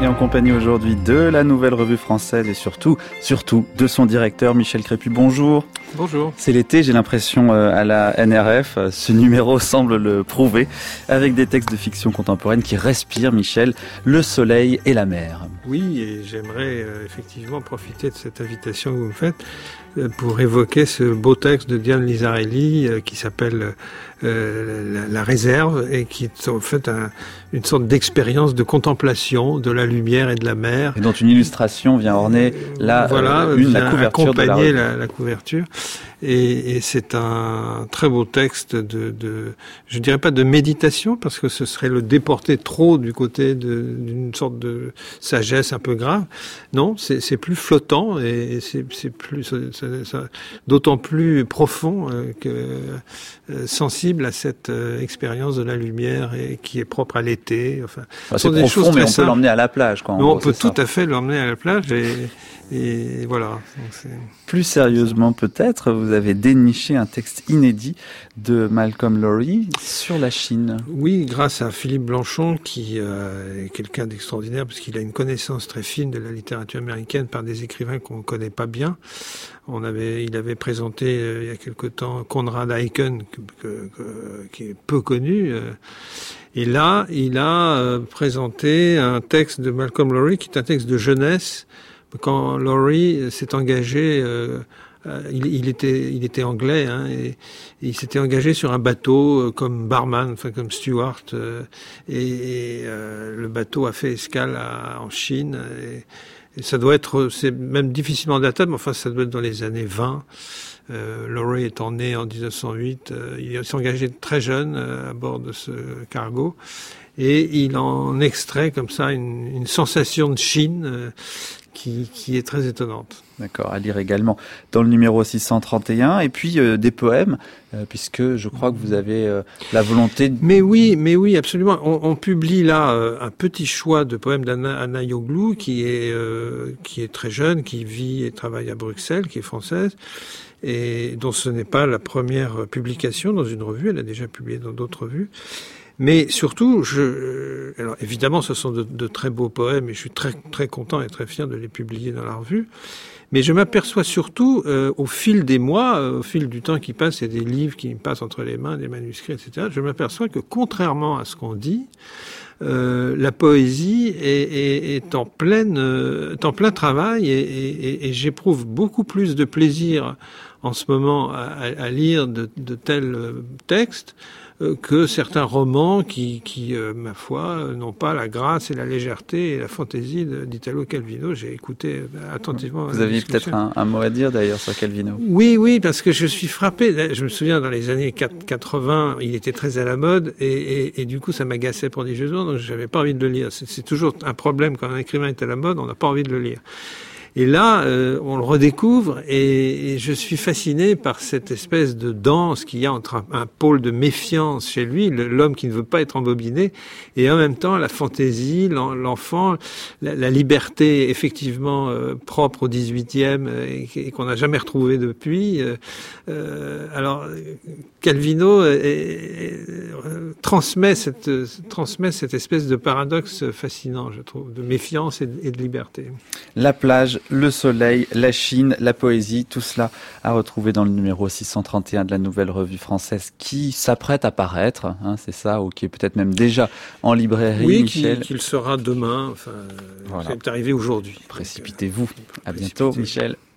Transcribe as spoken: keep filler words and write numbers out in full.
Et en compagnie aujourd'hui de la Nouvelle Revue Française et surtout, surtout de son directeur Michel Crépu. Bonjour. Bonjour. C'est l'été, j'ai l'impression, à la N R F. Ce numéro semble le prouver, avec des textes de fiction contemporaine qui respirent, Michel, le soleil et la mer. Oui, et j'aimerais euh, effectivement profiter de cette invitation que vous me faites euh, pour évoquer ce beau texte de Diane Lizarelli euh, qui s'appelle euh, la, la réserve et qui est en fait un, une sorte d'expérience de contemplation de la lumière et de la mer. Et dont une illustration vient orner la, voilà, euh, une, vient la couverture de la, la, la couverture. Et, et c'est un très beau texte de, de, je dirais pas de méditation, parce que ce serait le déporter trop du côté de, d'une sorte de sagesse un peu grave. Non, c'est, c'est plus flottant et c'est, c'est plus, ça, ça, d'autant plus profond euh, que euh, sensible à cette euh, expérience de la lumière et qui est propre à l'été. Enfin, enfin c'est profond, mais on simples. peut l'emmener à la plage. Quoi, mais on gros, peut tout ça. à fait l'emmener à la plage et, et voilà. Donc c'est... Plus sérieusement peut-être, vous avez déniché un texte inédit de Malcolm Lowry sur la Chine. Oui, grâce à Philippe Blanchon, qui euh, est quelqu'un d'extraordinaire, parce qu'il a une connaissance très fine de la littérature américaine par des écrivains qu'on ne connaît pas bien. On avait, il avait présenté euh, il y a quelque temps Conrad Aiken, que, que, que, qui est peu connu. Euh, et là, il a euh, présenté un texte de Malcolm Lowry, qui est un texte de jeunesse. Quand Lowry s'est engagé, euh, il, il était, il était anglais, hein, et, et il s'était engagé sur un bateau euh, comme barman, enfin comme steward, euh, et, et euh, le bateau a fait escale à, en Chine. Et, et ça doit être, c'est même difficilement datable, mais enfin ça doit être dans les années vingt. Euh, Lowry étant né en dix-neuf cent huit, euh, il s'est engagé très jeune euh, à bord de ce cargo. Et il en extrait comme ça une, une sensation de Chine euh, qui, qui est très étonnante. D'accord, à lire également dans le numéro six cent trente et un. Et puis euh, des poèmes, euh, puisque je crois que vous avez euh, la volonté... De... Mais oui, mais oui, absolument. On, on publie là euh, un petit choix de poèmes d'Anna Anna Yoglou, qui est, euh, qui est très jeune, qui vit et travaille à Bruxelles, qui est française, et dont ce n'est pas la première publication dans une revue. Elle a déjà publié dans d'autres revues. Mais surtout, je, alors évidemment, ce sont de, de très beaux poèmes et je suis très très content et très fier de les publier dans la revue. Mais je m'aperçois surtout, euh, au fil des mois, euh, au fil du temps qui passe, et des livres qui me passent entre les mains, des manuscrits, et cetera. Je m'aperçois que contrairement à ce qu'on dit, euh, la poésie est, est, est en pleine, euh, est en plein travail et, et, et j'éprouve beaucoup plus de plaisir en ce moment à, à lire de, de tels textes que certains romans qui, qui euh, ma foi, n'ont pas la grâce et la légèreté et la fantaisie d'Italo Calvino. J'ai écouté attentivement. Vous aviez peut-être un, un mot à dire d'ailleurs sur Calvino. Oui, oui, parce que je suis frappé. Je me souviens dans les années quatre-vingts, il était très à la mode et, et, et du coup ça m'agaçait prodigieusement, donc j'avais pas envie de le lire. C'est, c'est toujours un problème quand un écrivain est à la mode, on n'a pas envie de le lire. Et là, euh, on le redécouvre et, et je suis fasciné par cette espèce de danse qu'il y a entre un, un pôle de méfiance chez lui, le, l'homme qui ne veut pas être embobiné, et en même temps la fantaisie, l'en, l'enfant, la, la liberté effectivement euh, propre au dix-huitième et, et qu'on n'a jamais retrouvée depuis. Euh, euh, alors Calvino est, est, est, transmet cette transmet cette espèce de paradoxe fascinant, je trouve, de méfiance et de, et de liberté. La plage, le soleil, la Chine, la poésie, tout cela à retrouver dans le numéro six cent trente et un de la Nouvelle Revue Française qui s'apprête à paraître, hein, c'est ça, ou qui est peut-être même déjà en librairie, oui, Michel. Oui, qu'il sera demain, enfin, voilà. C'est arrivé aujourd'hui. Précipitez-vous. Donc, euh, à bientôt, Michel.